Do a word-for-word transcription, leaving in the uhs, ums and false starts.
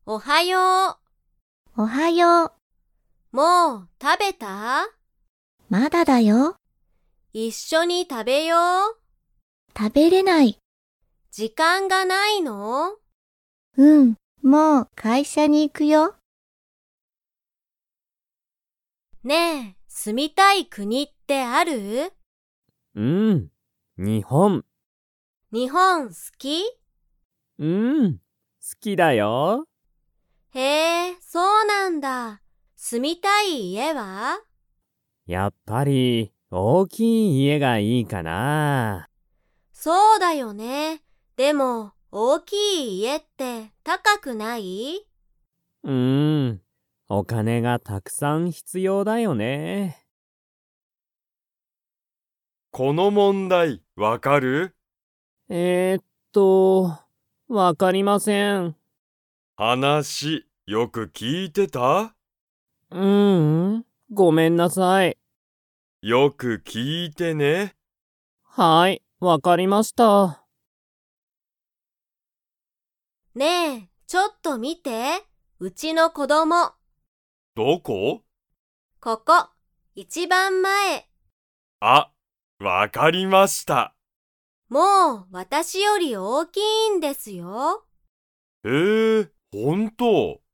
おはよおはよう。 う。もう食べた？ まだだよ。 一緒に食べよう。 食べれない。 時間がないの？ うん、もう会社に行くよ。 ねえ、住みたい国ってある？ うん、日本。 日本好き？ うん、好きだよ。 へえ、そうなんだ。住みたい家は？ やっぱり大きい家がいいかな。 そうだよね。でも、大きい家って高くない？ うーん、お金がたくさん必要だよね。 この問題わかる？ えーっと、わかりません。 話よく聞いてた？ うーん、ごめんなさい。 よく聞いてね。 はい、わかりました。 ねえ、ちょっと見て。うちの子供。 どこ？ ここ、一番前。 あ、わかりました。 もう私より大きいんですよ。 へえ、ほんと。